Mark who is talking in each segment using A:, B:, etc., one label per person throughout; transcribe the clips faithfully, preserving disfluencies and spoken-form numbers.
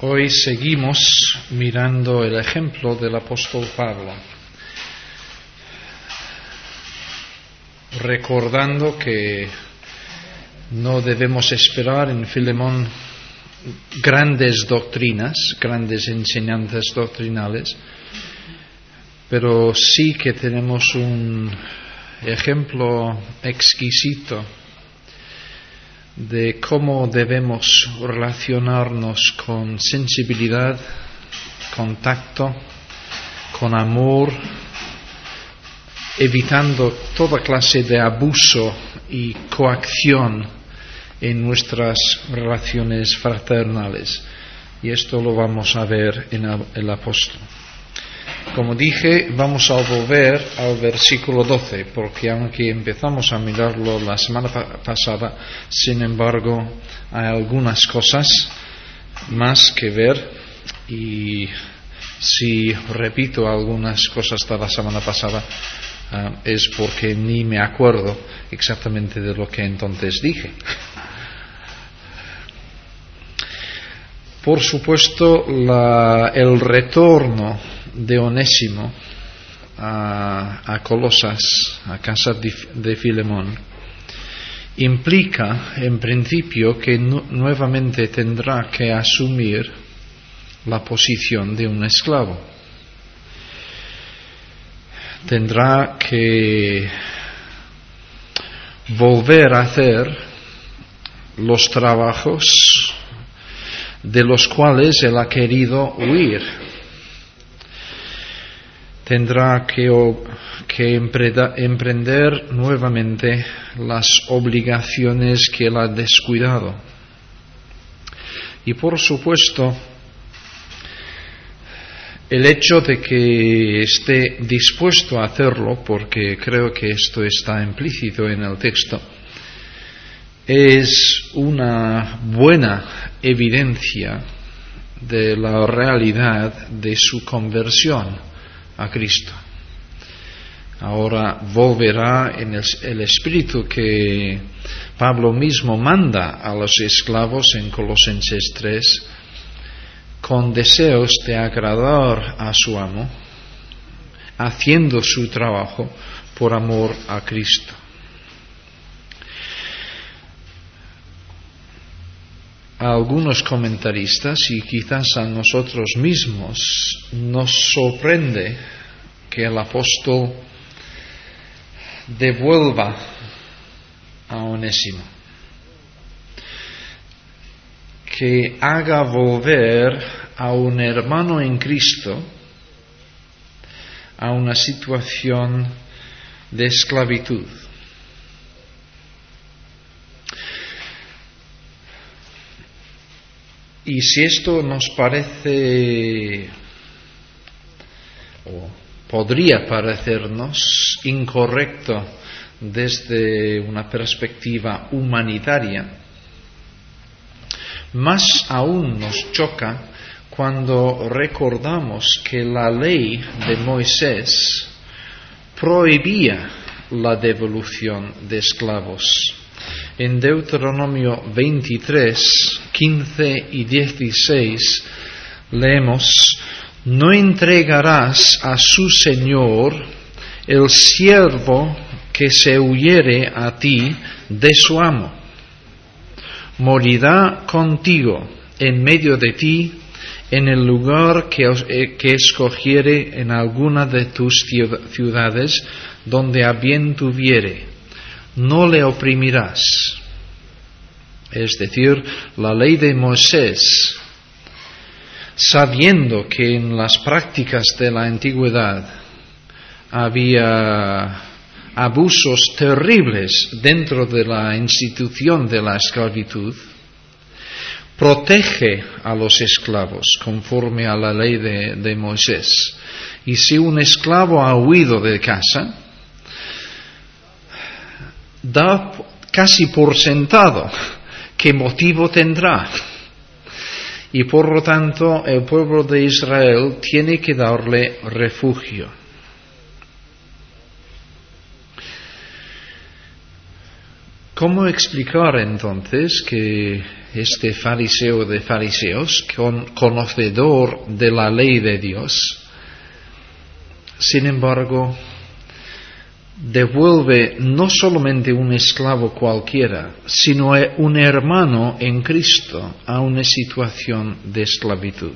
A: Hoy seguimos mirando el ejemplo del apóstol Pablo, recordando que no debemos esperar en Filemón grandes doctrinas, grandes enseñanzas doctrinales, pero sí que tenemos un ejemplo exquisito de cómo debemos relacionarnos con sensibilidad, con tacto, con amor, evitando toda clase de abuso y coacción en nuestras relaciones fraternales. Y esto lo vamos a ver en el apóstol. Como dije, vamos a volver al versículo doce, porque aunque empezamos a mirarlo la semana pa- pasada, sin embargo, hay algunas cosas más que ver, y si repito algunas cosas de la semana pasada, uh, es porque ni me acuerdo exactamente de lo que entonces dije. Por supuesto, la, el retorno de Onésimo a, a Colosas, a casa de, de Filemón, implica en principio que nu- nuevamente tendrá que asumir la posición de un esclavo. Tendrá que volver a hacer los trabajos de los cuales él ha querido huir. Tendrá que, que empreda, emprender nuevamente las obligaciones que él ha descuidado. Y por supuesto, el hecho de que esté dispuesto a hacerlo, porque creo que esto está implícito en el texto, es una buena evidencia de la realidad de su conversión a Cristo. Ahora volverá en el, el espíritu que Pablo mismo manda a los esclavos en Colosenses tres, con deseos de agradar a su amo, haciendo su trabajo por amor a Cristo. A algunos comentaristas y quizás a nosotros mismos nos sorprende que el apóstol devuelva a Onésimo, que haga volver a un hermano en Cristo a una situación de esclavitud. Y si esto nos parece, o podría parecernos incorrecto desde una perspectiva humanitaria, más aún nos choca cuando recordamos que la ley de Moisés prohibía la devolución de esclavos. En Deuteronomio veintitrés, quince y dieciséis leemos: no entregarás a su señor el siervo que se huyere a ti de su amo. Morirá contigo en medio de ti en el lugar que, que escogiere en alguna de tus ciudades donde a bien tuviere. No le oprimirás. Es decir, la ley de Moisés, sabiendo que en las prácticas de la antigüedad había abusos terribles dentro de la institución de la esclavitud, protege a los esclavos conforme a la ley de, de Moisés. Y si un esclavo ha huido de casa, da casi por sentado qué motivo tendrá. Y por lo tanto, el pueblo de Israel tiene que darle refugio. ¿Cómo explicar entonces que este fariseo de fariseos, con, conocedor de la ley de Dios. Sin embargo, devuelve no solamente un esclavo cualquiera, sino un hermano en Cristo a una situación de esclavitud.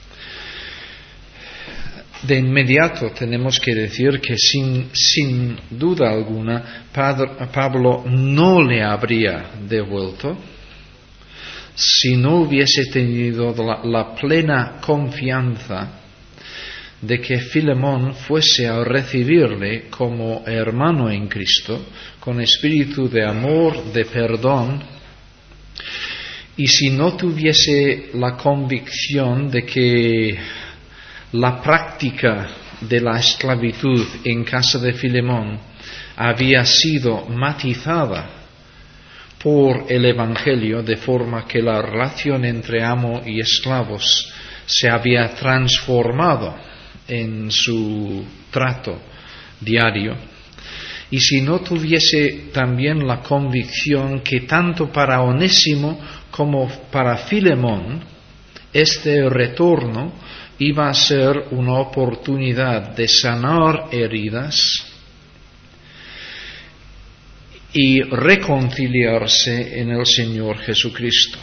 A: De inmediato tenemos que decir que sin, sin duda alguna Pablo no le habría devuelto si no hubiese tenido la, la plena confianza de que Filemón fuese a recibirle como hermano en Cristo, con espíritu de amor, de perdón, y si no tuviese la convicción de que la práctica de la esclavitud en casa de Filemón había sido matizada por el Evangelio, de forma que la relación entre amo y esclavos se había transformado en su trato diario, y si no tuviese también la convicción que tanto para Onésimo como para Filemón este retorno iba a ser una oportunidad de sanar heridas y reconciliarse en el Señor Jesucristo.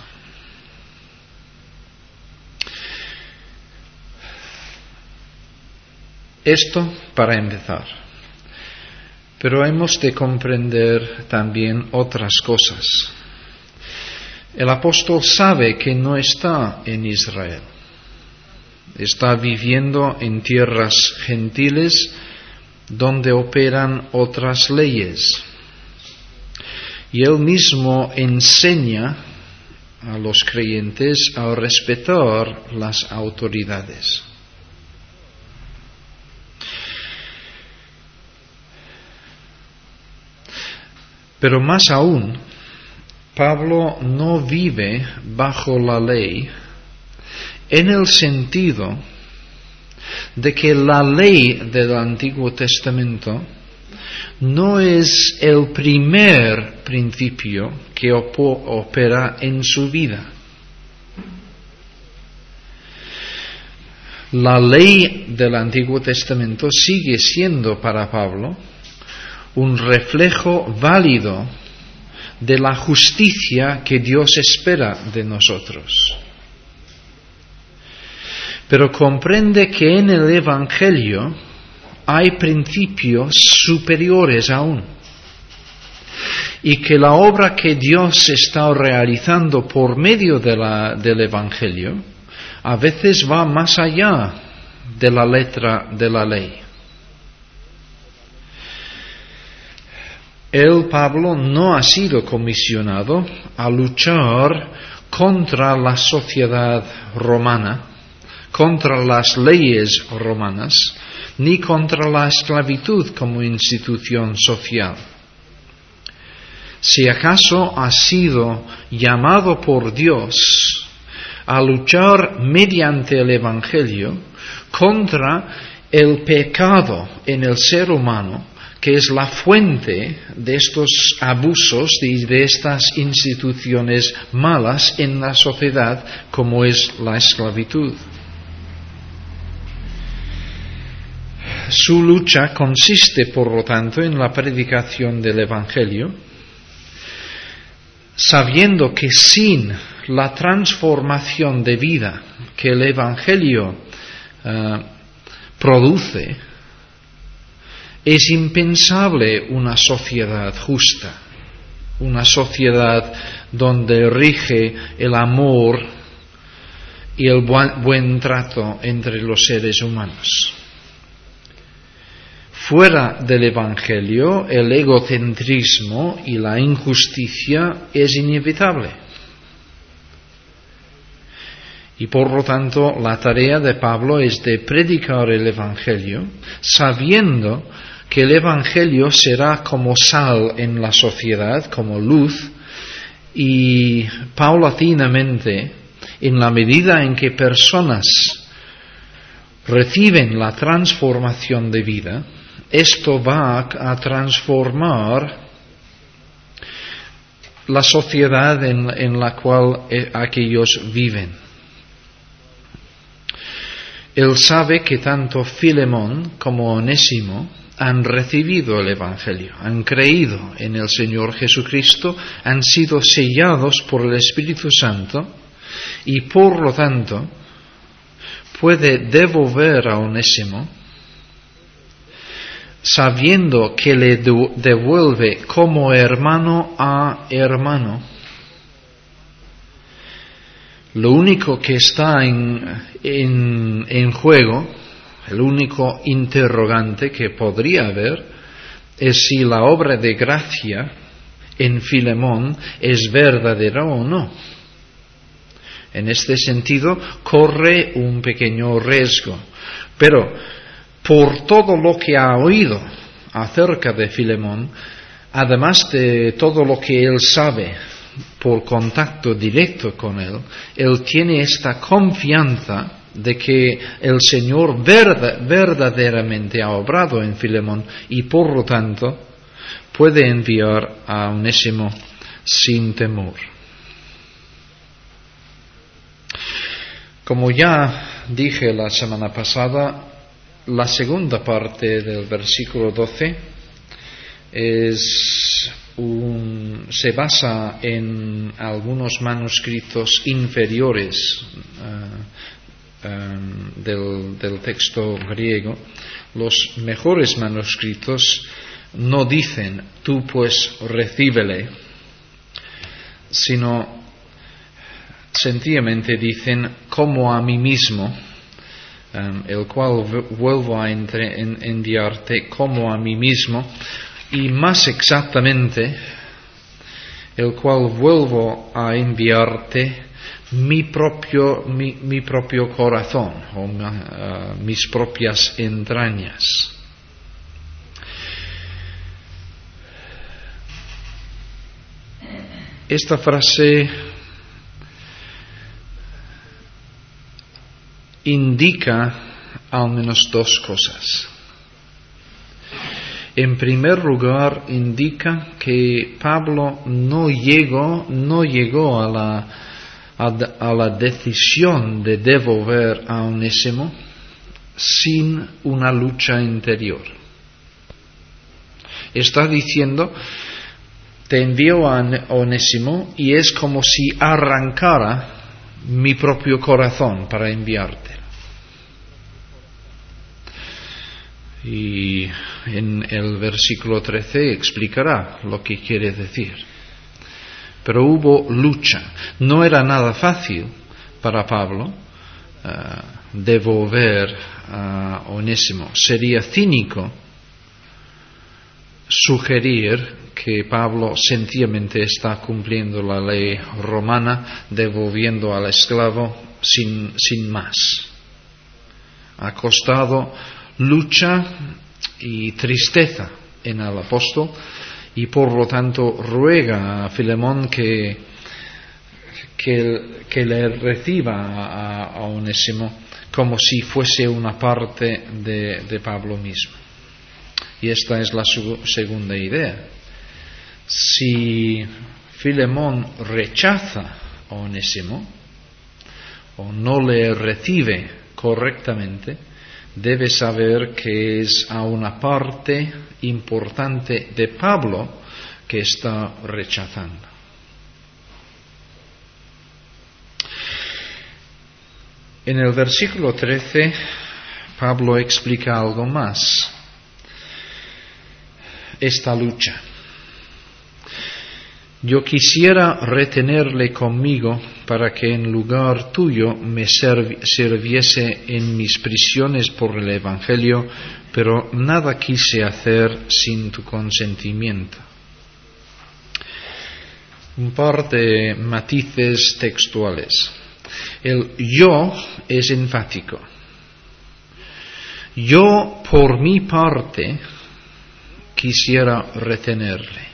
A: Esto para empezar. Pero hemos de comprender también otras cosas. El apóstol sabe que no está en Israel. Está viviendo en tierras gentiles donde operan otras leyes. Y él mismo enseña a los creyentes a respetar las autoridades. Pero más aún, Pablo no vive bajo la ley en el sentido de que la ley del Antiguo Testamento no es el primer principio que opera en su vida. La ley del Antiguo Testamento sigue siendo para Pablo un reflejo válido de la justicia que Dios espera de nosotros. Pero comprende que en el Evangelio hay principios superiores aún, y que la obra que Dios está realizando por medio de la, del Evangelio a veces va más allá de la letra de la ley. Él, Pablo, no ha sido comisionado a luchar contra la sociedad romana, contra las leyes romanas, ni contra la esclavitud como institución social. Si acaso ha sido llamado por Dios a luchar mediante el Evangelio contra el pecado en el ser humano, que es la fuente de estos abusos y de estas instituciones malas en la sociedad, como es la esclavitud. Su lucha consiste, por lo tanto, en la predicación del Evangelio, sabiendo que sin la transformación de vida que el Evangelio uh, produce, es impensable una sociedad justa, una sociedad donde rige el amor y el buen, buen trato entre los seres humanos. Fuera del Evangelio, el egocentrismo y la injusticia es inevitable. Y por lo tanto, la tarea de Pablo es de predicar el Evangelio, sabiendo que el Evangelio será como sal en la sociedad, como luz, y paulatinamente, en la medida en que personas reciben la transformación de vida, esto va a transformar la sociedad en, en la cual eh, aquellos viven. Él sabe que tanto Filemón como Onésimo han recibido el Evangelio, han creído en el Señor Jesucristo, han sido sellados por el Espíritu Santo y por lo tanto puede devolver a Onésimo sabiendo que le devuelve como hermano a hermano. Lo único que está en, en, en juego, el único interrogante que podría haber, es si la obra de gracia en Filemón es verdadera o no. En este sentido, corre un pequeño riesgo. Pero, por todo lo que ha oído acerca de Filemón, además de todo lo que él sabe por contacto directo con él, él tiene esta confianza de que el Señor verdad, verdaderamente ha obrado en Filemón y por lo tanto puede enviar a Onésimo sin temor. Como ya dije la semana pasada, la segunda parte del versículo doce es un, se basa en algunos manuscritos inferiores uh, um, del, del texto griego. Los mejores manuscritos no dicen tú pues recíbele, sino sencillamente dicen como a mí mismo, um, el cual vuelvo a entre, en, enviarte como a mí mismo, y más exactamente, el cual vuelvo a enviarte mi propio, mi, mi propio corazón, o uh, mis propias entrañas. Esta frase indica al menos dos cosas. En primer lugar, indica que Pablo no llegó, no llegó a la, a, a la decisión de devolver a Onésimo sin una lucha interior. Está diciendo, te envío a Onésimo y es como si arrancara mi propio corazón para enviarte. Y en el versículo trece explicará lo que quiere decir. Pero hubo lucha. No era nada fácil para Pablo uh, devolver a Onésimo. Sería cínico sugerir que Pablo sencillamente está cumpliendo la ley romana, devolviendo al esclavo sin, sin más. Ha costado lucha y tristeza en el apóstol y por lo tanto ruega a Filemón que, que, que le reciba a, a Onésimo como si fuese una parte de, de Pablo mismo. Y esta es la su, segunda idea. Si Filemón rechaza a Onésimo o no le recibe correctamente, debe saber que es a una parte importante de Pablo que está rechazando. En el versículo trece, Pablo explica algo más. Esta lucha. Yo quisiera retenerle conmigo para que en lugar tuyo me serv- sirviese en mis prisiones por el Evangelio, pero nada quise hacer sin tu consentimiento. Un par de matices textuales. El yo es enfático. Yo, por mi parte, quisiera retenerle.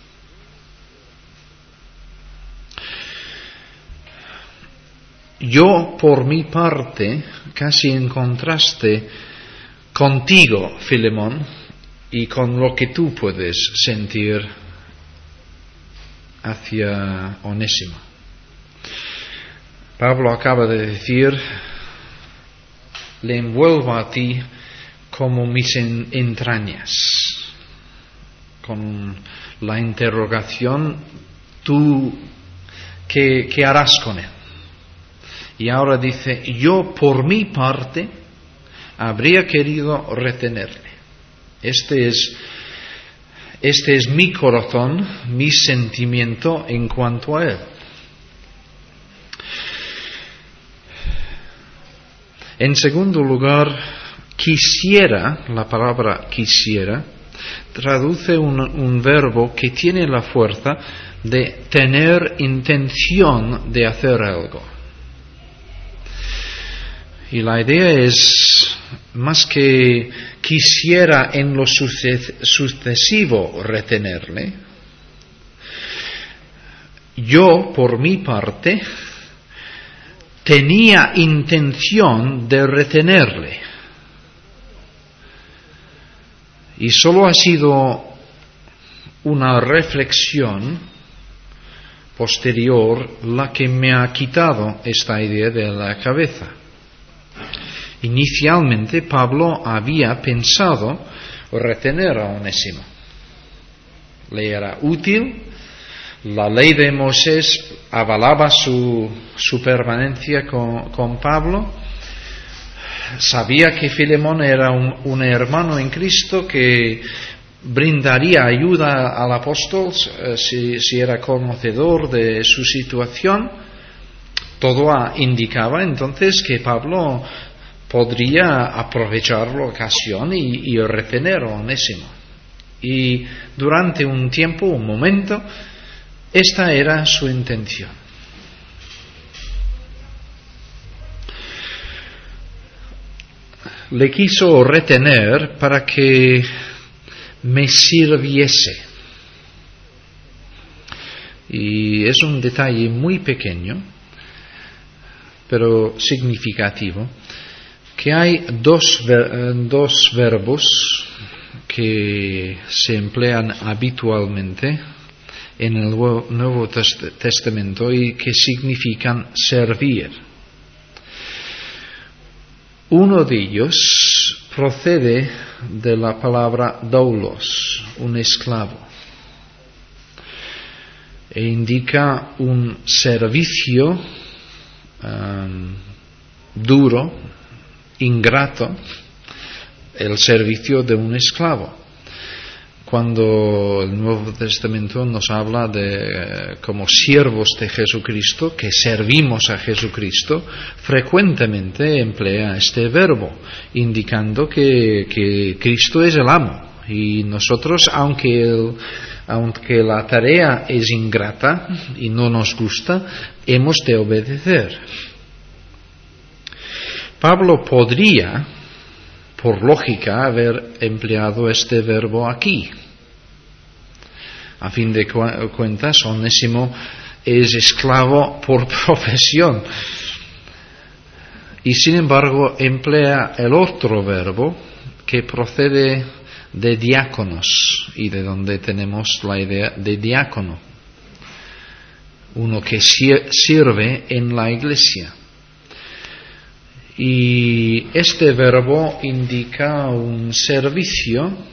A: Yo, por mi parte, casi en contraste contigo, Filemón, y con lo que tú puedes sentir hacia Onésimo. Pablo acaba de decir, le envuelvo a ti como mis entrañas. Con la interrogación, ¿tú qué, qué harás con él? Y ahora dice, yo por mi parte habría querido retenerle. Este es, este es mi corazón, mi sentimiento en cuanto a él. En segundo lugar, quisiera, la palabra quisiera, traduce un, un verbo que tiene la fuerza de tener intención de hacer algo. Y la idea es, más que quisiera en lo sucesivo retenerle, yo, por mi parte, tenía intención de retenerle. Y solo ha sido una reflexión posterior la que me ha quitado esta idea de la cabeza. Inicialmente Pablo había pensado retener a Onésimo. Le era útil, la ley de Moisés avalaba su, su permanencia con, con Pablo. Sabía que Filemón era un, un hermano en Cristo que brindaría ayuda al apóstol eh, si, si era conocedor de su situación. Todo indicaba entonces que Pablo podría aprovechar la ocasión y, y retener a Onésimo. Y durante un tiempo, un momento, esta era su intención. Le quiso retener para que me sirviese. Y es un detalle muy pequeño, pero significativo, que hay dos, ver, dos verbos que se emplean habitualmente en el Nuevo Testamento y que significan servir. Uno de ellos procede de la palabra doulos, un esclavo, e indica un servicio um, duro, ingrato, el servicio de un esclavo. Cuando el Nuevo Testamento nos habla de como siervos de Jesucristo, que servimos a Jesucristo, frecuentemente emplea este verbo, indicando que, que Cristo es el amo. Y nosotros, aunque, el, aunque la tarea es ingrata y no nos gusta, hemos de obedecer. Pablo podría, por lógica, haber empleado este verbo aquí. A fin de cu- cuentas, Onésimo es esclavo por profesión. Y sin embargo, emplea el otro verbo que procede de diáconos, y de donde tenemos la idea de diácono. Uno que sirve en la iglesia. Y este verbo indica un servicio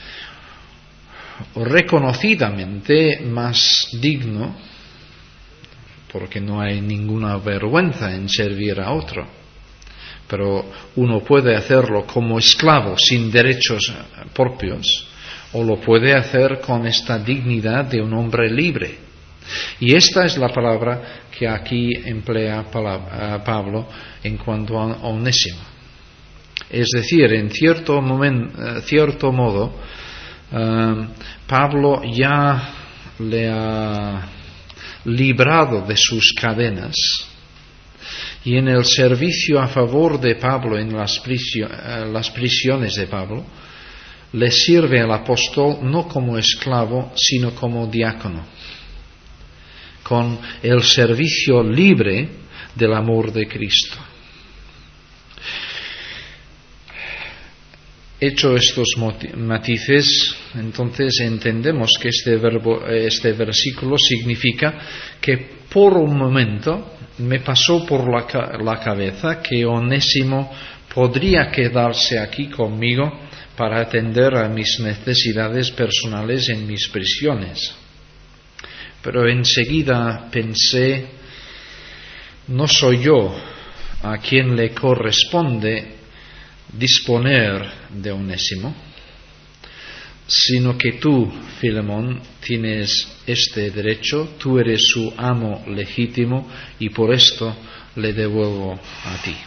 A: reconocidamente más digno, porque no hay ninguna vergüenza en servir a otro, pero uno puede hacerlo como esclavo sin derechos propios, o lo puede hacer con esta dignidad de un hombre libre. Y esta es la palabra que aquí emplea Pablo en cuanto a Onésimo. Es decir, en cierto momento, cierto modo, uh, Pablo ya le ha librado de sus cadenas, y en el servicio a favor de Pablo en las, prisio- las prisiones de Pablo, le sirve al apóstol no como esclavo, sino como diácono, con el servicio libre del amor de Cristo. Hecho estos matices, entonces entendemos que este verbo, este versículo significa que por un momento me pasó por la, la cabeza que Onésimo podría quedarse aquí conmigo para atender a mis necesidades personales en mis prisiones. Pero enseguida pensé, no soy yo a quien le corresponde disponer de Onésimo, sino que tú, Filemón, tienes este derecho, tú eres su amo legítimo y por esto le devuelvo a ti.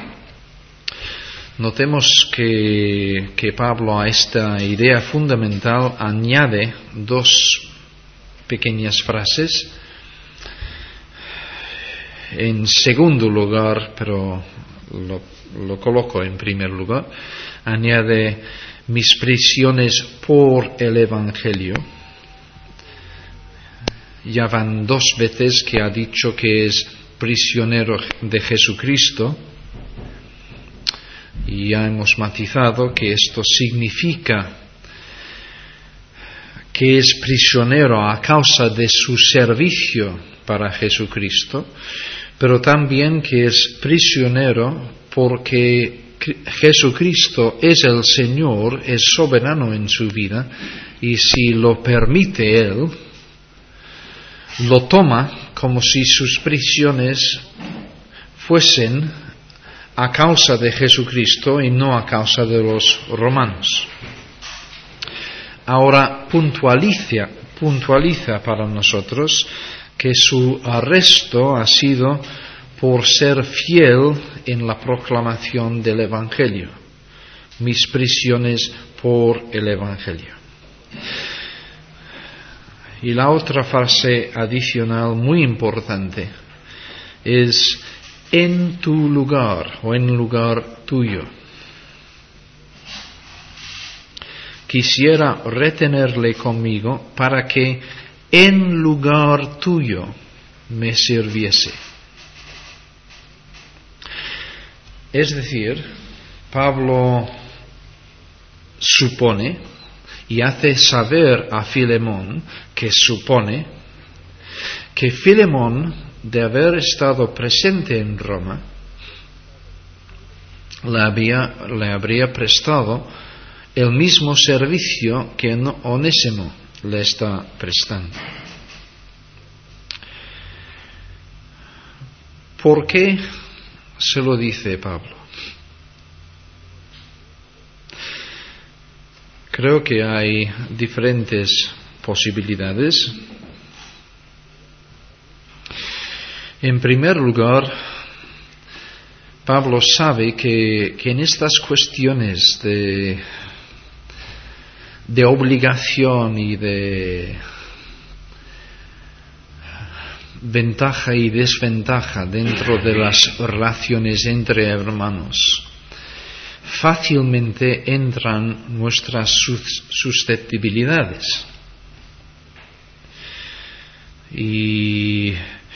A: Notemos que, que Pablo a esta idea fundamental añade dos pequeñas frases. En segundo lugar, pero lo, lo coloco en primer lugar, añade mis prisiones por el Evangelio. Ya van dos veces que ha dicho que es prisionero de Jesucristo y ya hemos matizado que esto significa que es prisionero a causa de su servicio para Jesucristo, pero también que es prisionero porque Jesucristo es el Señor, es soberano en su vida, y si lo permite Él, lo toma como si sus prisiones fuesen a causa de Jesucristo y no a causa de los romanos. Ahora puntualiza, puntualiza para nosotros que su arresto ha sido por ser fiel en la proclamación del Evangelio. Mis prisiones por el Evangelio. Y la otra frase adicional muy importante es en tu lugar o en lugar tuyo. Quisiera retenerle conmigo para que en lugar tuyo me sirviese. Es decir, Pablo supone y hace saber a Filemón que supone que Filemón, de haber estado presente en Roma, le había, le habría prestado el mismo servicio que Onésimo le está prestando. ¿Por qué se lo dice Pablo? Creo que hay diferentes posibilidades. En primer lugar, Pablo sabe que, que en estas cuestiones de, de obligación y de ventaja y desventaja dentro de las relaciones entre hermanos, fácilmente entran nuestras susceptibilidades. Y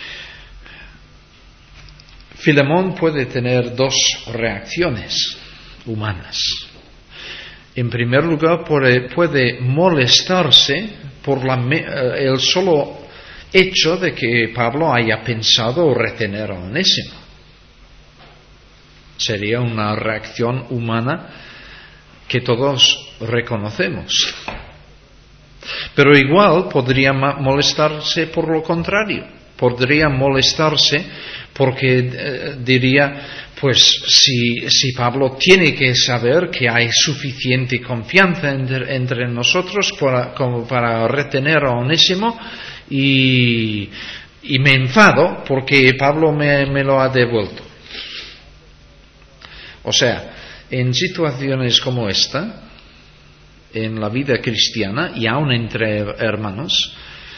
A: Filemón puede tener dos reacciones humanas. En primer lugar, puede, puede molestarse por la, el solo hecho de que Pablo haya pensado retener a Onésimo. Sería una reacción humana que todos reconocemos. Pero igual podría molestarse por lo contrario. Podría molestarse porque eh, diría, pues si, si Pablo tiene que saber que hay suficiente confianza entre, entre nosotros para, como para retener a Onésimo, y, y me enfado porque Pablo me, me lo ha devuelto. O sea, en situaciones como esta, en la vida cristiana y aún entre hermanos,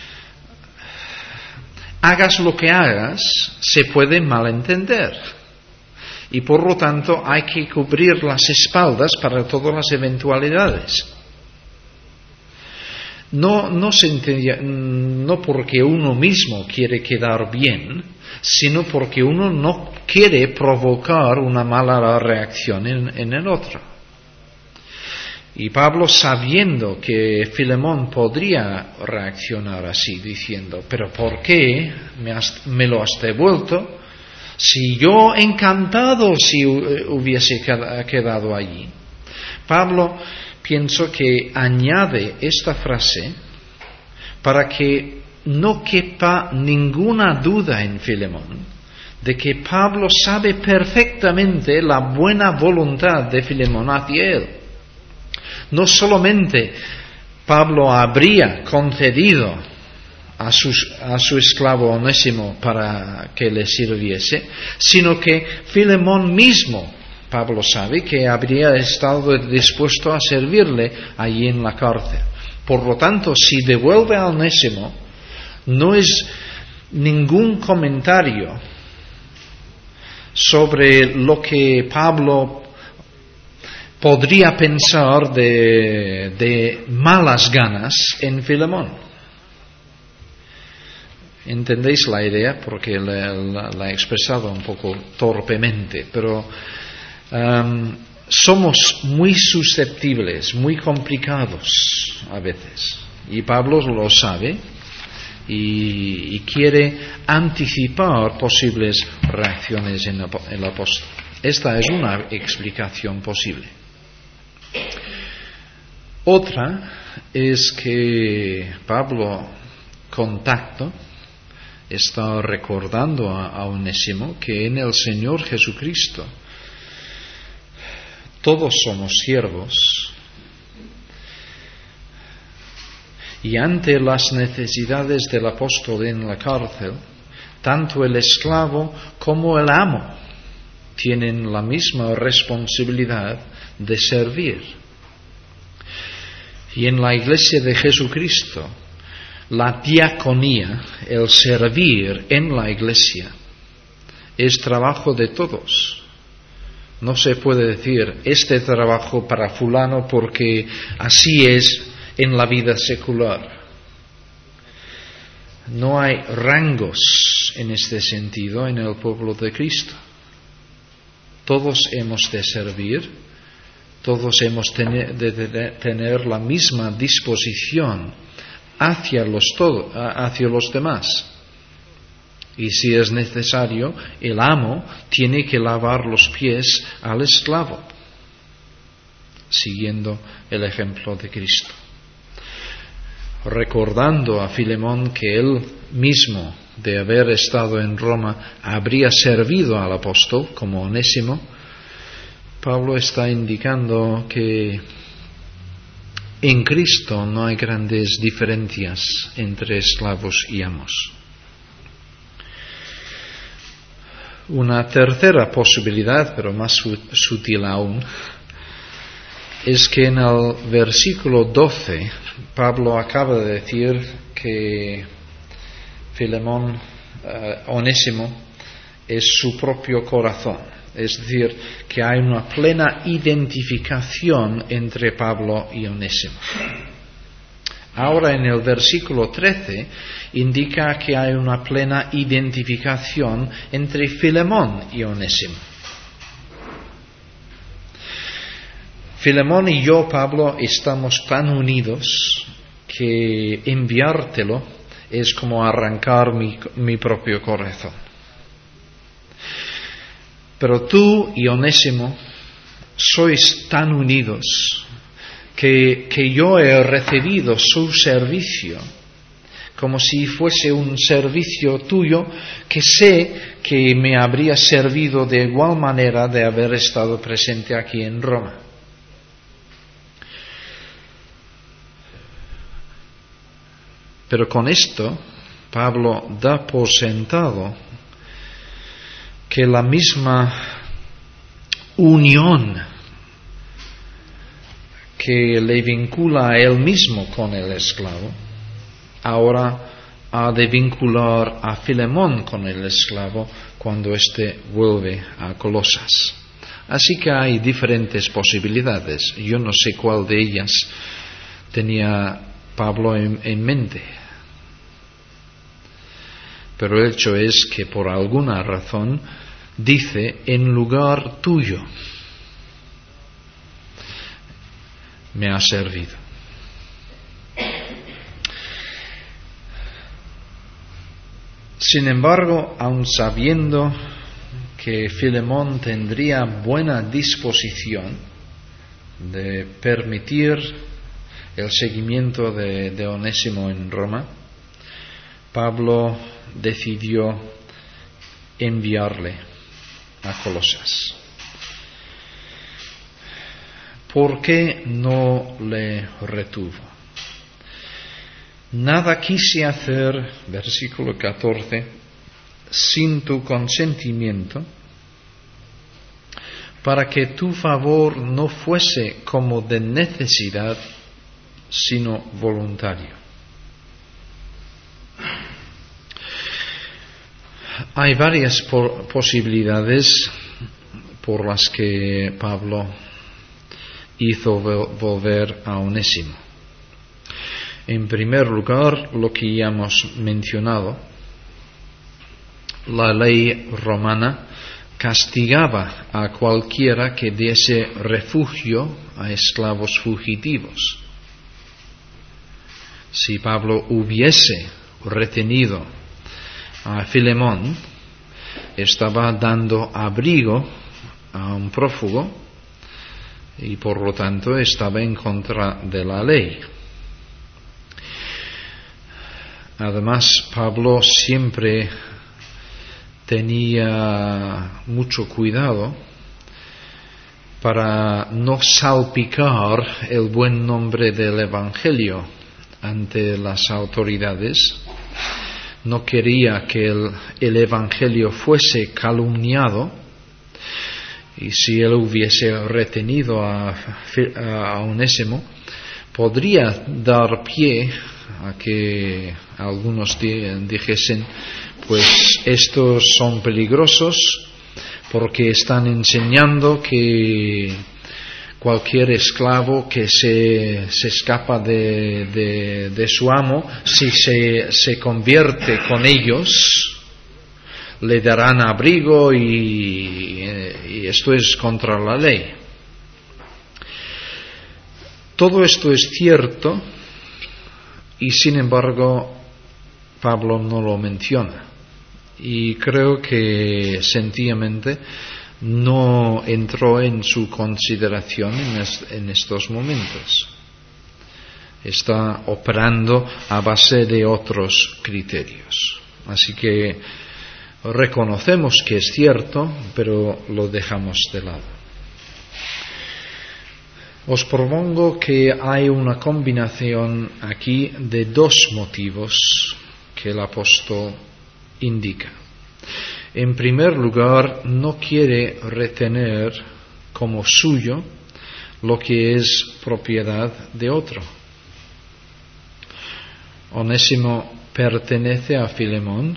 A: hagas lo que hagas, se puede malentender. Y por lo tanto hay que cubrir las espaldas para todas las eventualidades. No, no, se entendía, no porque uno mismo quiere quedar bien, sino porque uno no quiere provocar una mala reacción en, en el otro. Y Pablo, sabiendo que Filemón podría reaccionar así, diciendo, ¿pero por qué me, has, me lo has devuelto? Si yo encantado si hubiese quedado allí. Pablo, pienso que añade esta frase para que no quepa ninguna duda en Filemón de que Pablo sabe perfectamente la buena voluntad de Filemón hacia él. No solamente Pablo habría concedido a, sus, a su esclavo Onésimo para que le sirviese, sino que Filemón mismo, Pablo sabe, que habría estado dispuesto a servirle allí en la cárcel. Por lo tanto, si devuelve a Onésimo, no es ningún comentario sobre lo que Pablo podría pensar de, de malas ganas en Filemón. ¿Entendéis la idea? Porque la, la, la he expresado un poco torpemente, pero um, somos muy susceptibles, muy complicados a veces. Y Pablo lo sabe y, y quiere anticipar posibles reacciones en el apóstol. Esta es una explicación posible. Otra es que Pablo, contacto, está recordando a, a Onésimo que en el Señor Jesucristo todos somos siervos y ante las necesidades del apóstol en la cárcel, tanto el esclavo como el amo tienen la misma responsabilidad de servir. Y en la Iglesia de Jesucristo, la diaconía, el servir en la Iglesia, es trabajo de todos. No se puede decir este trabajo para fulano porque así es en la vida secular. No hay rangos en este sentido en el pueblo de Cristo. Todos hemos de servir, todos hemos de tener la misma disposición hacia los, todo, hacia los demás. Y si es necesario, el amo tiene que lavar los pies al esclavo, siguiendo el ejemplo de Cristo. Recordando a Filemón que él mismo, de haber estado en Roma, habría servido al apóstol como Onésimo, Pablo está indicando que en Cristo no hay grandes diferencias entre esclavos y amos. Una tercera posibilidad, pero más sutil aún, es que en el versículo doce Pablo acaba de decir que Filemón, eh, Onésimo, es su propio corazón. Es decir, que hay una plena identificación entre Pablo y Onésimo. Ahora en el versículo trece indica que hay una plena identificación entre Filemón y Onésimo. Filemón y yo, Pablo, estamos tan unidos que enviártelo es como arrancar mi, mi propio corazón. Pero tú y Onésimo sois tan unidos que, que yo he recibido su servicio como si fuese un servicio tuyo que sé que me habría servido de igual manera de haber estado presente aquí en Roma. Pero con esto, Pablo da por sentado que la misma unión que le vincula a él mismo con el esclavo, ahora ha de vincular a Filemón con el esclavo cuando éste vuelve a Colosas. Así que hay diferentes posibilidades. Yo no sé cuál de ellas tenía Pablo en, en mente. Pero el hecho es que por alguna razón dice en lugar tuyo. me ha servido. Sin embargo, aun sabiendo que Filemón tendría buena disposición de permitir el seguimiento de, de Onésimo en Roma, Pablo decidió enviarle a Colosas. ¿Por qué no le retuvo? Nada quise hacer, versículo catorce, sin tu consentimiento, para que tu favor no fuese como de necesidad, sino voluntario. Hay varias por- posibilidades por las que Pablo hizo volver a Onésimo. En primer lugar, lo que ya hemos mencionado, la ley romana castigaba a cualquiera que diese refugio a esclavos fugitivos. Si Pablo hubiese retenido a Filemón, estaba dando abrigo a un prófugo y por lo tanto estaba en contra de la ley. Además, Pablo siempre tenía mucho cuidado para no salpicar el buen nombre del Evangelio ante las autoridades. No quería que el, el Evangelio fuese calumniado, y si él hubiese retenido a, a Onésimo, podría dar pie a que algunos dijesen, pues estos son peligrosos porque están enseñando que cualquier esclavo que se, se escapa de, de, de su amo, si se, se convierte con ellos, le darán abrigo y, y esto es contra la ley. Todo esto es cierto y sin embargo Pablo no lo menciona, y creo que sencillamente no entró en su consideración en, est- en estos momentos. Está operando a base de otros criterios. Así que reconocemos que es cierto, pero lo dejamos de lado. Os propongo que hay una combinación aquí de dos motivos que el apóstol indica. En primer lugar, no quiere retener como suyo lo que es propiedad de otro. Onésimo pertenece a Filemón.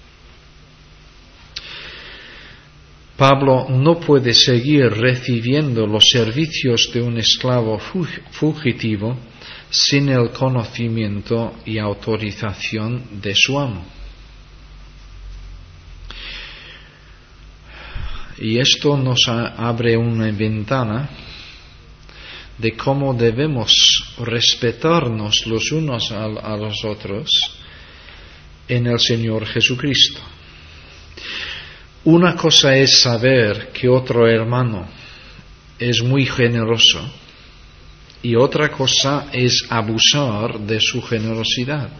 A: Pablo no puede seguir recibiendo los servicios de un esclavo fugitivo sin el conocimiento y autorización de su amo. Y esto nos abre una ventana de cómo debemos respetarnos los unos a, a los otros en el Señor Jesucristo. Una cosa es saber que otro hermano es muy generoso y otra cosa es abusar de su generosidad.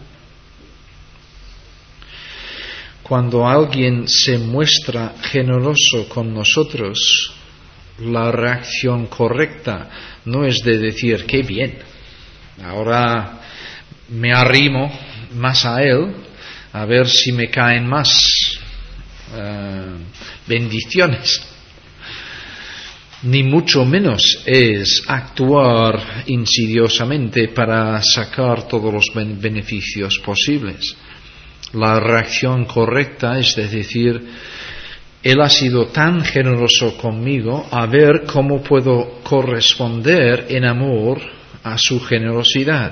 A: Cuando alguien se muestra generoso con nosotros, la reacción correcta no es de decir, qué bien, ahora me arrimo más a él, a ver si me caen más uh, bendiciones. Ni mucho menos es actuar insidiosamente para sacar todos los beneficios posibles. La reacción correcta es decir, él ha sido tan generoso conmigo, a ver cómo puedo corresponder en amor a su generosidad.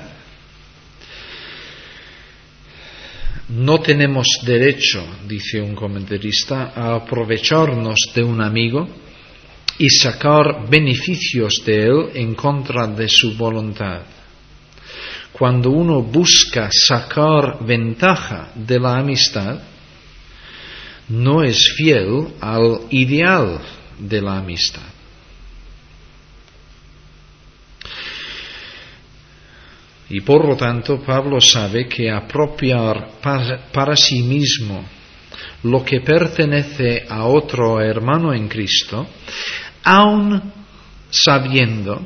A: No tenemos derecho, dice un comentarista, a aprovecharnos de un amigo y sacar beneficios de él en contra de su voluntad. Cuando uno busca sacar ventaja de la amistad, no es fiel al ideal de la amistad. Y por lo tanto, Pablo sabe que apropiar para, para sí mismo lo que pertenece a otro hermano en Cristo, aun sabiendo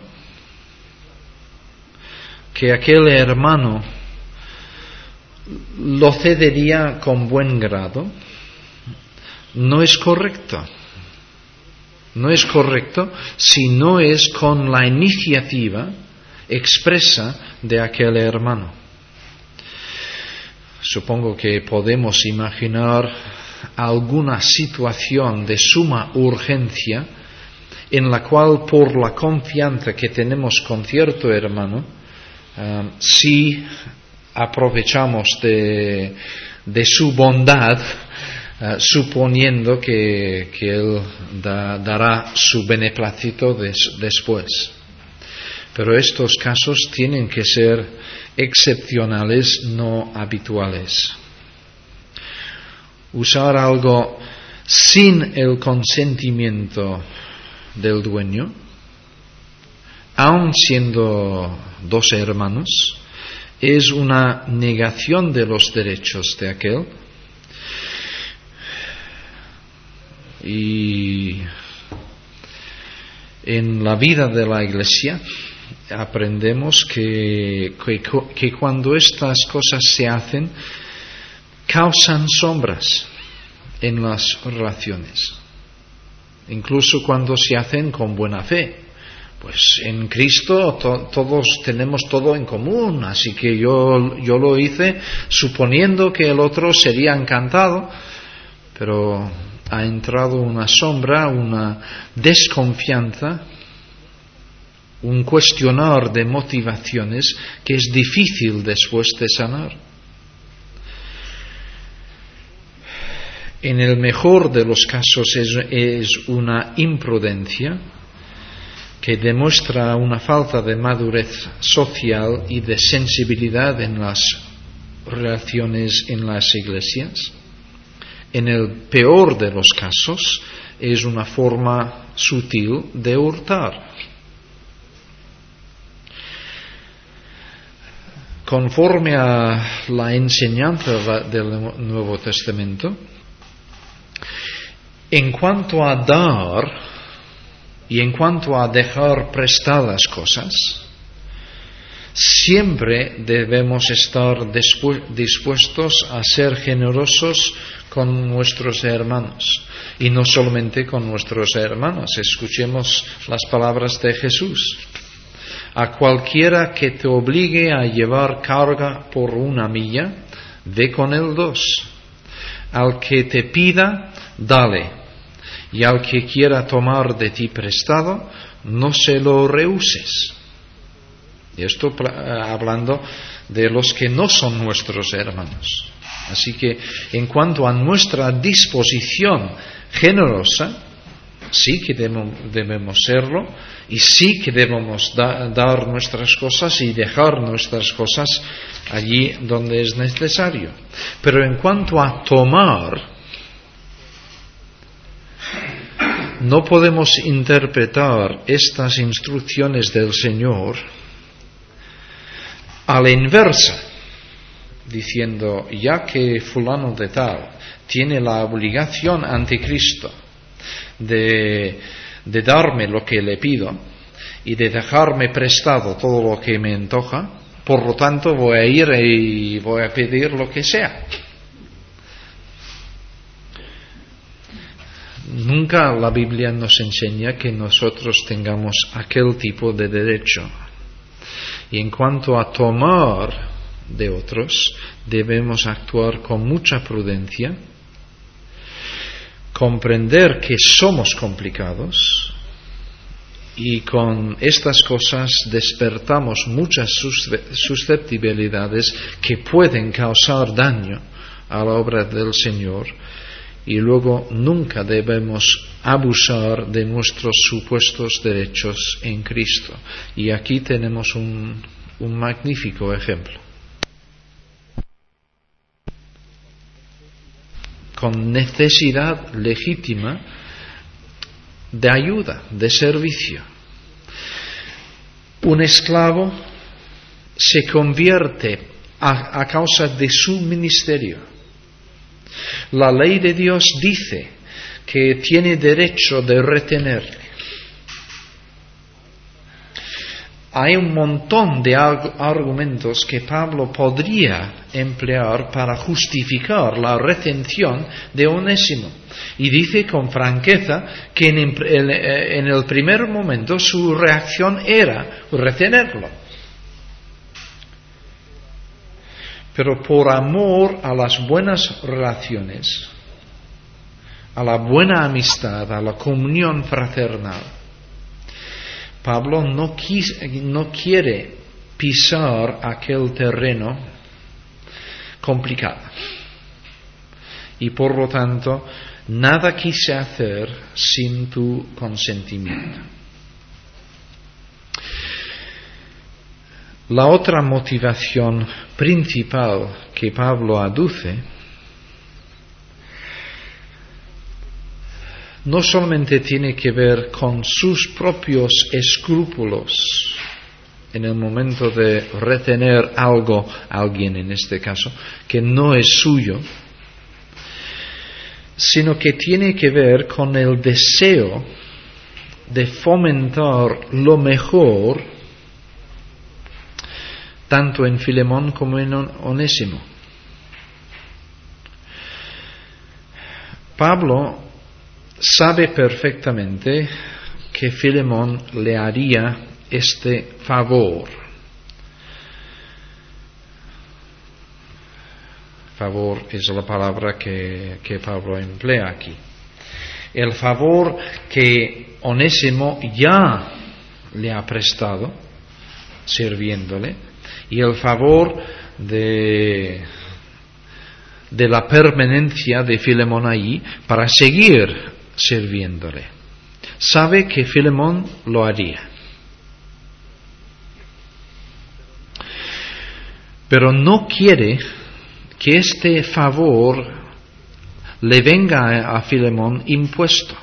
A: que aquel hermano lo cedería con buen grado, no es correcto. No es correcto si no es con la iniciativa expresa de aquel hermano. Supongo que podemos imaginar alguna situación de suma urgencia en la cual, por la confianza que tenemos con cierto hermano, um, si aprovechamos de, de su bondad, uh, suponiendo que, que él da, dará su beneplácito des, después. Pero estos casos tienen que ser excepcionales, no habituales. Usar algo sin el consentimiento del dueño, aun siendo dos hermanos, es una negación de los derechos de aquel. Y en la vida de la Iglesia aprendemos que, que, que cuando estas cosas se hacen, causan sombras en las relaciones, incluso cuando se hacen con buena fe. Pues en Cristo to, todos tenemos todo en común, así que yo, yo lo hice suponiendo que el otro sería encantado, pero ha entrado una sombra, una desconfianza, un cuestionar de motivaciones que es difícil después de sanar. En el mejor de los casos es, es una imprudencia que demuestra una falta de madurez social y de sensibilidad en las relaciones en las iglesias. En el peor de los casos es una forma sutil de hurtar. Conforme a la enseñanza del Nuevo Testamento, en cuanto a dar y en cuanto a dejar prestadas cosas, siempre debemos estar dispuestos a ser generosos con nuestros hermanos. Y no solamente con nuestros hermanos. Escuchemos las palabras de Jesús. A cualquiera que te obligue a llevar carga por una milla, ve con él dos. Al que te pida, dale. Y al que quiera tomar de ti prestado, no se lo rehuses. Y esto hablando de los que no son nuestros hermanos. Así que en cuanto a nuestra disposición generosa, sí que debemos serlo, y sí que debemos da, dar nuestras cosas y dejar nuestras cosas allí donde es necesario. Pero en cuanto a tomar, no podemos interpretar estas instrucciones del Señor a la inversa, diciendo, ya que fulano de tal tiene la obligación ante Cristo de, de darme lo que le pido y de dejarme prestado todo lo que me antoja, por lo tanto voy a ir y voy a pedir lo que sea. Nunca la Biblia nos enseña que nosotros tengamos aquel tipo de derecho. Y en cuanto a tomar de otros, debemos actuar con mucha prudencia, comprender que somos complicados y con estas cosas despertamos muchas susceptibilidades que pueden causar daño a la obra del Señor, y luego nunca debemos abusar de nuestros supuestos derechos en Cristo. Y aquí tenemos un, un magnífico ejemplo. Con necesidad legítima de ayuda, de servicio. Un esclavo se convierte a, a causa de su ministerio. La ley de Dios dice que tiene derecho de retenerle. Hay un montón de argumentos que Pablo podría emplear para justificar la retención de Onésimo. Y dice con franqueza que en, en el primer momento su reacción era retenerlo. Pero por amor a las buenas relaciones, a la buena amistad, a la comunión fraternal, Pablo no, quis, no quiere pisar aquel terreno complicado. Y por lo tanto, nada quise hacer sin tu consentimiento. La otra motivación principal que Pablo aduce no solamente tiene que ver con sus propios escrúpulos en el momento de retener algo, alguien en este caso, que no es suyo, sino que tiene que ver con el deseo de fomentar lo mejor tanto en Filemón como en Onésimo. Pablo sabe perfectamente que Filemón le haría este favor. Favor es la palabra que, que Pablo emplea aquí. El favor que Onésimo ya le ha prestado, sirviéndole, y el favor de, de la permanencia de Filemón allí para seguir sirviéndole. Sabe que Filemón lo haría. Pero no quiere que este favor le venga a Filemón impuesto,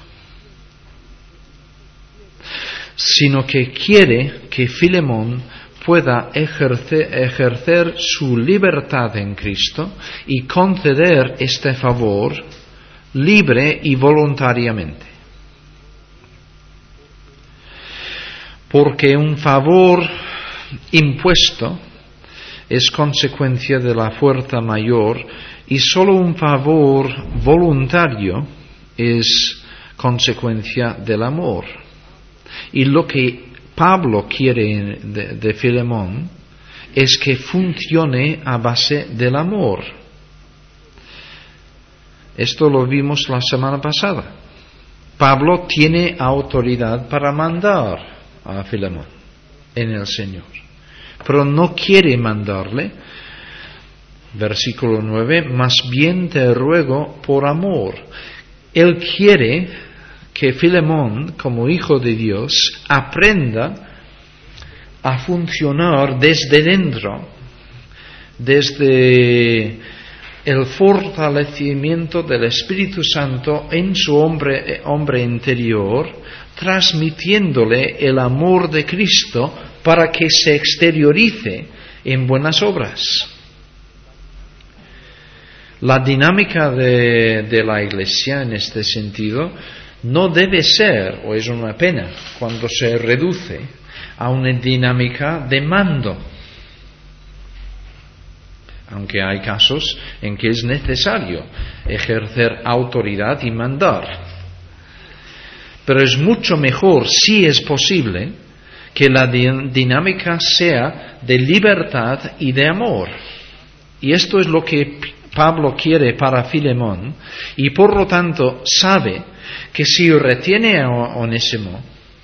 A: sino que quiere que Filemón pueda ejercer, ejercer su libertad en Cristo y conceder este favor libre y voluntariamente. Porque un favor impuesto es consecuencia de la fuerza mayor y solo un favor voluntario es consecuencia del amor. Y lo que Pablo quiere de, de Filemón es que funcione a base del amor. Esto lo vimos la semana pasada. Pablo tiene autoridad para mandar a Filemón en el Señor, pero no quiere mandarle, versículo nueve, más bien te ruego por amor. Él quiere que Filemón, como hijo de Dios, aprenda a funcionar desde dentro, desde el fortalecimiento del Espíritu Santo en su hombre, hombre interior, transmitiéndole el amor de Cristo para que se exteriorice en buenas obras. La dinámica de, de la Iglesia en este sentido no debe ser, o es una pena, cuando se reduce a una dinámica de mando, aunque hay casos en que es necesario ejercer autoridad y mandar. Pero es mucho mejor, si es posible, que la dinámica sea de libertad y de amor. Y esto es lo que Pablo quiere para Filemón, y por lo tanto sabe que si retiene a Onésimo,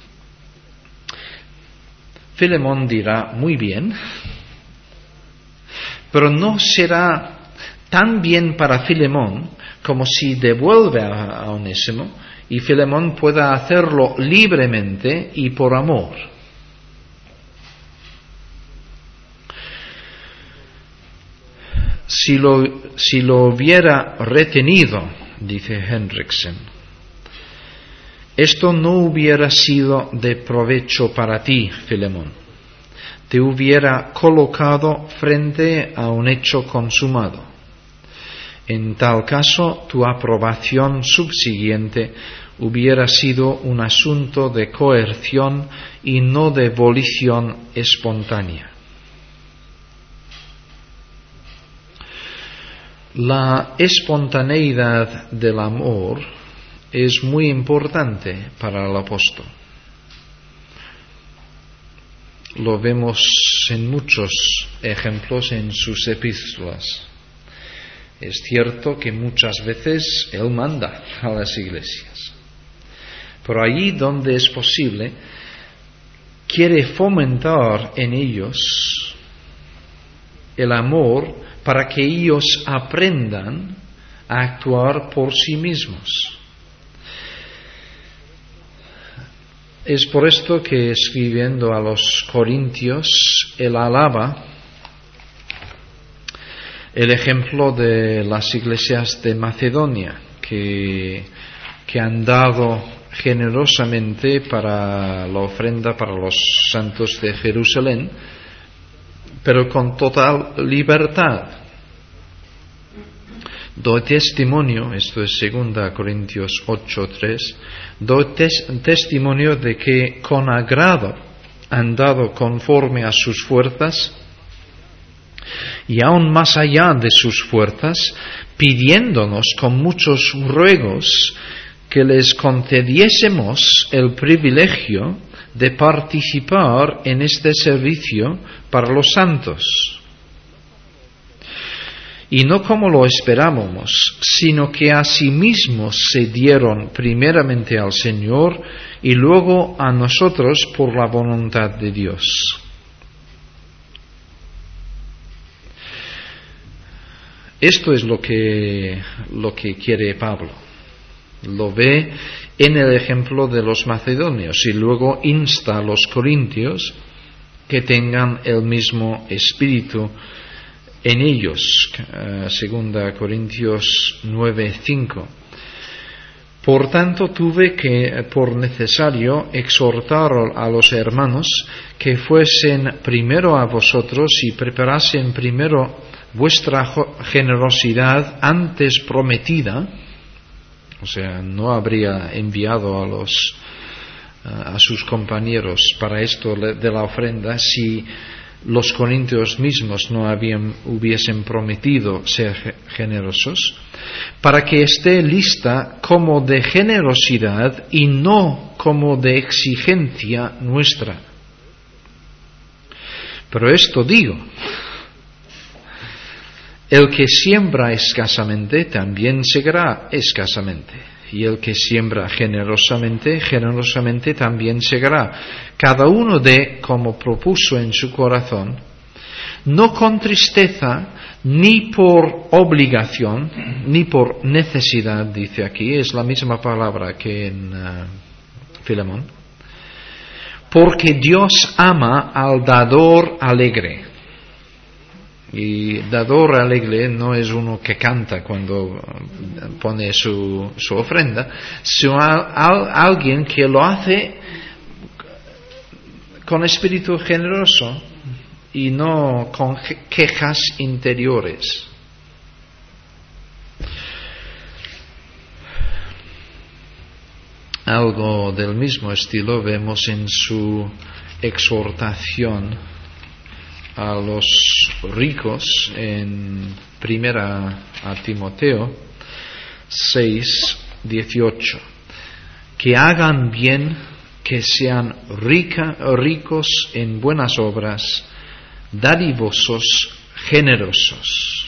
A: Filemón dirá muy bien, pero no será tan bien para Filemón como si devuelve a, a Onésimo y Filemón pueda hacerlo libremente y por amor. Si lo, si lo hubiera retenido, dice Hendriksen, esto no hubiera sido de provecho para ti, Filemón. Te hubiera colocado frente a un hecho consumado. En tal caso, tu aprobación subsiguiente hubiera sido un asunto de coerción y no de volición espontánea. La espontaneidad del amor es muy importante para el apóstol. Lo vemos en muchos ejemplos en sus epístolas. Es cierto que muchas veces él manda a las iglesias, pero allí donde es posible, quiere fomentar en ellos el amor para que ellos aprendan a actuar por sí mismos. Es por esto que, escribiendo a los Corintios, él alaba el ejemplo de las iglesias de Macedonia, que, que han dado generosamente para la ofrenda para los santos de Jerusalén, pero con total libertad. Doy testimonio, esto es segunda Corintios ocho tres, doy tes, testimonio de que con agrado han dado conforme a sus fuerzas y aún más allá de sus fuerzas, pidiéndonos con muchos ruegos que les concediésemos el privilegio de participar en este servicio para los santos. Y no como lo esperábamos, sino que a sí mismos se dieron primeramente al Señor y luego a nosotros por la voluntad de Dios. Esto es lo que, lo que quiere Pablo. Lo ve en el ejemplo de los macedonios y luego insta a los corintios que tengan el mismo espíritu en ellos. Segunda Corintios nueve cinco. Por tanto, tuve que, por necesario, exhortar a los hermanos que fuesen primero a vosotros y preparasen primero vuestra generosidad antes prometida. O sea, no habría enviado a los a sus compañeros para esto de la ofrenda si los corintios mismos no habían, hubiesen prometido ser generosos, para que esté lista como de generosidad y no como de exigencia nuestra. Pero esto digo, el que siembra escasamente también segará escasamente, y el que siembra generosamente, generosamente también segará. Cada uno dé como propuso en su corazón, no con tristeza, ni por obligación, ni por necesidad, dice aquí, es la misma palabra que en uh, Filemón, porque Dios ama al dador alegre. Y dador alegre no es uno que canta cuando pone su, su ofrenda, sino a, a, alguien que lo hace con espíritu generoso y no con quejas interiores. Algo del mismo estilo vemos en su exhortación a los ricos en primera a Timoteo seis dieciocho, que hagan bien, que sean rica, ricos en buenas obras, dadivosos, generosos.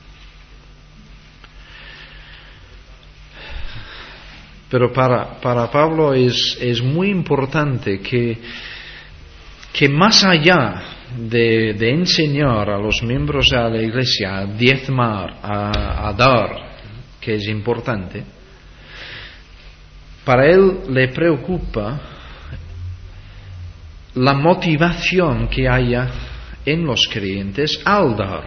A: Pero para, para Pablo es, es muy importante que, que más allá De, de enseñar a los miembros de la iglesia a diezmar, a, a dar, que es importante, para él le preocupa la motivación que haya en los creyentes al dar.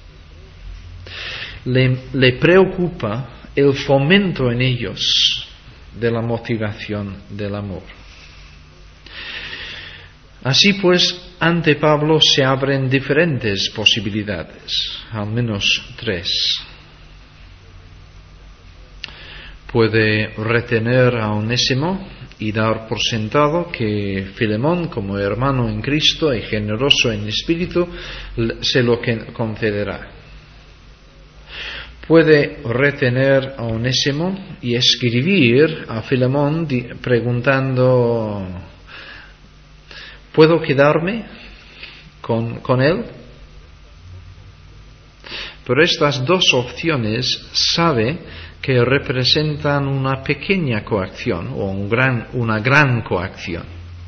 A: Le, le preocupa el fomento en ellos de la motivación del amor. Así pues, ante Pablo se abren diferentes posibilidades, al menos tres. Puede retener a Onésimo y dar por sentado que Filemón, como hermano en Cristo y generoso en espíritu, se lo concederá. Puede retener a Onésimo y escribir a Filemón preguntando: ¿puedo quedarme con, con él? Pero estas dos opciones sabe que representan una pequeña coacción o un gran, una gran coacción.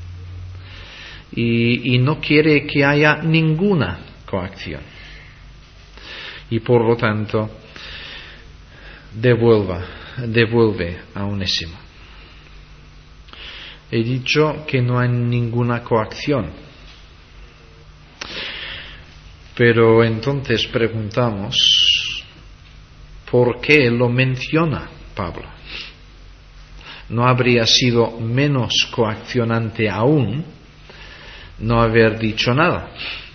A: Y, y no quiere que haya ninguna coacción. Y por lo tanto, devuelva, devuelve a Onésimo. He dicho que no hay ninguna coacción. Pero entonces preguntamos, ¿por qué lo menciona Pablo? ¿No habría sido menos coaccionante aún no haber dicho nada?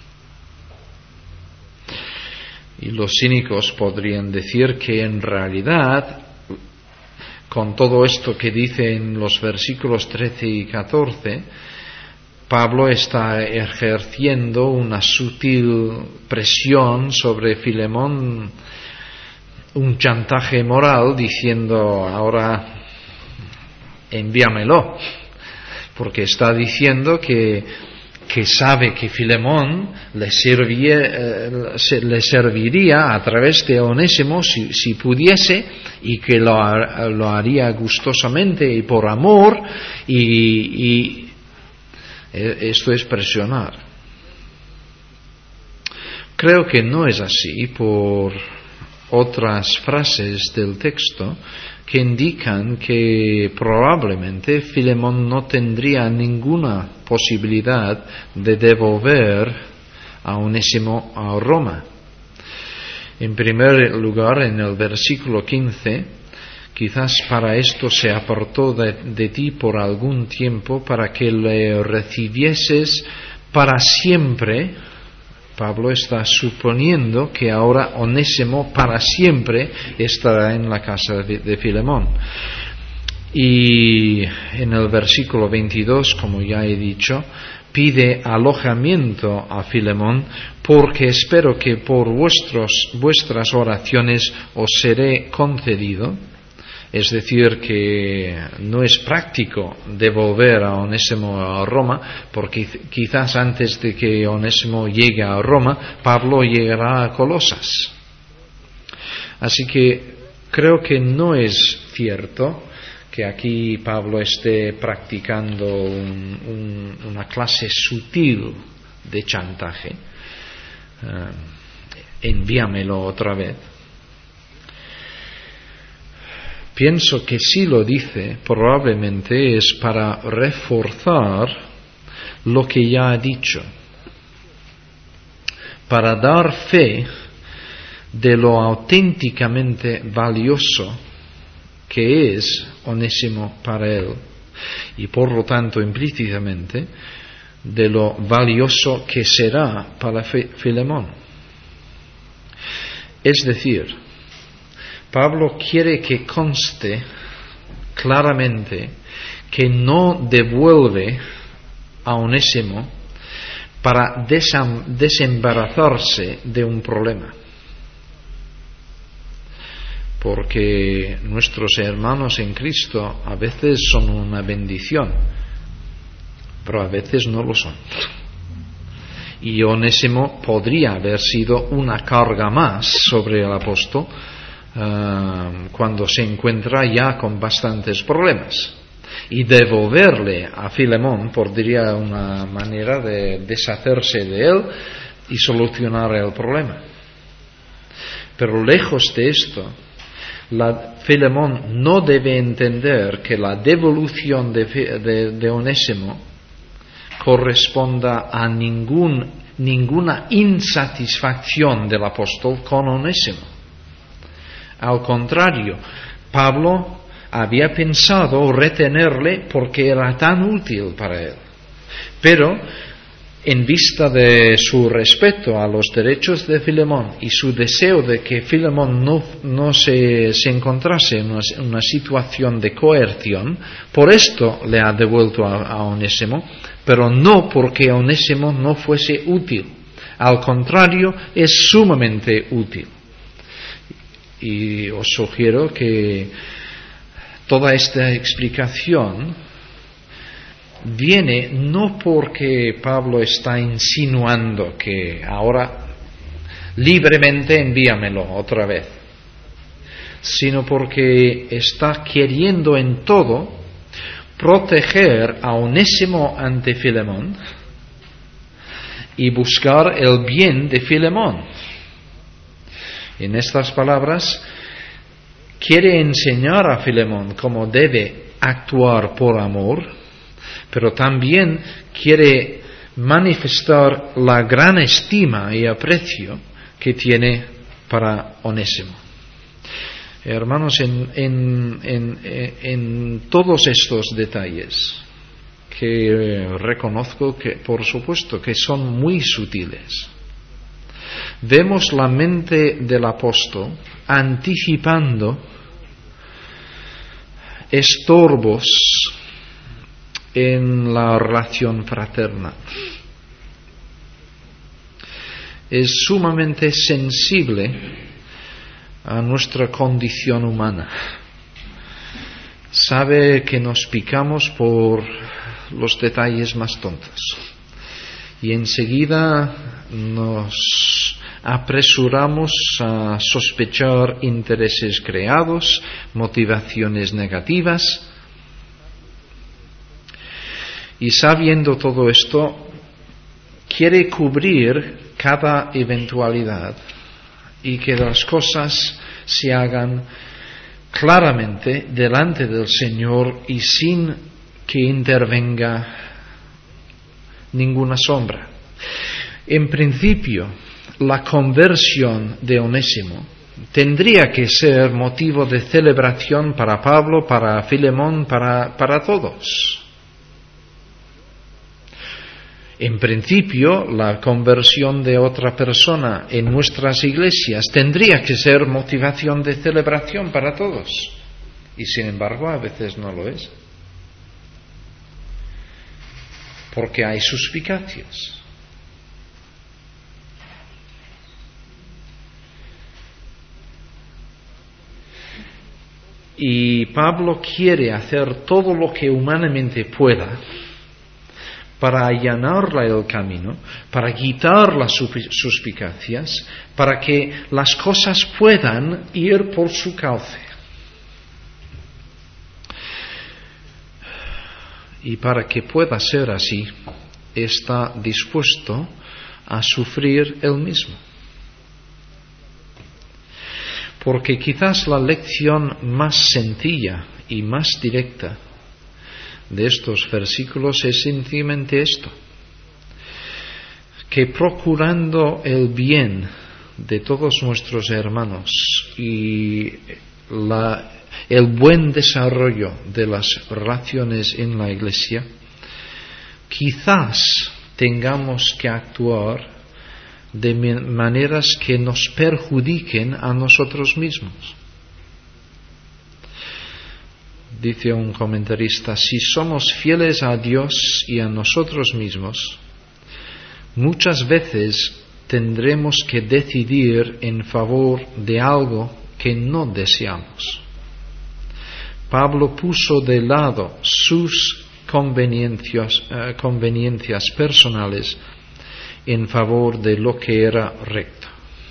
A: Y los cínicos podrían decir que en realidad, con todo esto que dice en los versículos trece y catorce, Pablo está ejerciendo una sutil presión sobre Filemón, un chantaje moral, diciendo: ahora envíamelo, porque está diciendo que, que sabe que Filemón le, serviría, eh, se, le serviría a través de Onésimo si, si pudiese, y que lo, lo haría gustosamente y por amor, y, y esto es presionar. Creo que no es así por otras frases del texto que indican que probablemente Filemón no tendría ninguna posibilidad de devolver a Onésimo a Roma. En primer lugar, en el versículo quince, quizás para esto se apartó de, de ti por algún tiempo, para que le recibieses para siempre. Pablo está suponiendo que ahora Onésimo para siempre estará en la casa de, de Filemón. Y en el versículo veintidós, como ya he dicho, pide alojamiento a Filemón, porque espero que por vuestros, vuestras oraciones os seré concedido. Es decir, que no es práctico devolver a Onésimo a Roma, porque quizás antes de que Onésimo llegue a Roma, Pablo llegará a Colosas. Así que creo que no es cierto que aquí Pablo esté practicando un, un, una clase sutil de chantaje. Uh, envíamelo otra vez. Pienso que si lo dice, probablemente es para reforzar lo que ya ha dicho, para dar fe de lo auténticamente valioso que es Onésimo para él, y por lo tanto implícitamente de lo valioso que será para Filemón. Es decir, Pablo quiere que conste claramente que no devuelve a Onésimo para desam- desembarazarse de un problema. Porque nuestros hermanos en Cristo a veces son una bendición, pero a veces no lo son. Y Onésimo podría haber sido una carga más sobre el apóstol Uh, cuando se encuentra ya con bastantes problemas, y devolverle a Filemón podría una manera de deshacerse de él y solucionar el problema. Pero lejos de esto, La Filemón no debe entender que la devolución de, de, de Onésimo corresponda a ningún, ninguna insatisfacción del apóstol con Onésimo. Al contrario, Pablo había pensado retenerle porque era tan útil para él. Pero, en vista de su respeto a los derechos de Filemón y su deseo de que Filemón no, no se, se encontrase en una, una situación de coerción, por esto le ha devuelto a, a Onésimo, pero no porque Onésimo no fuese útil. Al contrario, es sumamente útil. Y os sugiero que toda esta explicación viene no porque Pablo está insinuando que ahora libremente envíamelo otra vez, sino porque está queriendo en todo proteger a Onésimo ante Filemón y buscar el bien de Filemón. En estas palabras, quiere enseñar a Filemón cómo debe actuar por amor, pero también quiere manifestar la gran estima y aprecio que tiene para Onésimo. Hermanos, en, en, en, en todos estos detalles, que reconozco que, por supuesto, que son muy sutiles, vemos la mente del apóstol anticipando estorbos en la relación fraterna. Es sumamente sensible a nuestra condición humana. Sabe que nos picamos por los detalles más tontos y enseguida nos apresuramos a sospechar intereses creados, motivaciones negativas. Y sabiendo todo esto, quiere cubrir cada eventualidad y que las cosas se hagan claramente delante del Señor y sin que intervenga ninguna sombra. En principio, la conversión de Onésimo tendría que ser motivo de celebración para Pablo, para Filemón, para, para todos. En principio, la conversión de otra persona en nuestras iglesias tendría que ser motivación de celebración para todos. Y sin embargo, a veces no lo es. Porque hay suspicacias. Y Pablo quiere hacer todo lo que humanamente pueda para allanarle el camino, para quitar las suspicacias, para que las cosas puedan ir por su cauce. Y para que pueda ser así, está dispuesto a sufrir él mismo. Porque quizás la lección más sencilla y más directa de estos versículos es sencillamente esto: que procurando el bien de todos nuestros hermanos y la, el buen desarrollo de las relaciones en la Iglesia, quizás tengamos que actuar de maneras que nos perjudiquen a nosotros mismos. Dice un comentarista, si somos fieles a Dios y a nosotros mismos, muchas veces tendremos que decidir en favor de algo que no deseamos. Pablo puso de lado sus conveniencias, eh, conveniencias personales en favor de lo que era recto.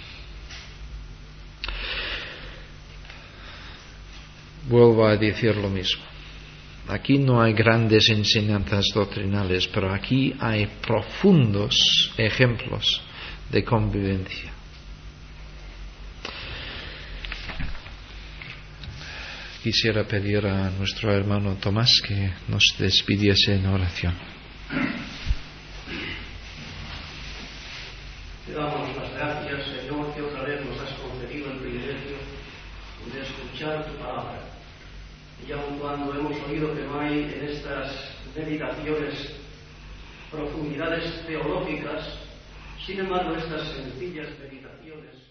A: Vuelvo a decir lo mismo. Aquí no hay grandes enseñanzas doctrinales, pero aquí hay profundos ejemplos de convivencia. quisiera pedir a nuestro hermano Tomás que nos despidiese en oración.
B: Te damos las gracias, Señor, que otra vez nos has concedido el privilegio de escuchar tu palabra. Y aun cuando hemos oído que no hay en estas meditaciones profundidades teológicas, sin embargo, estas sencillas meditaciones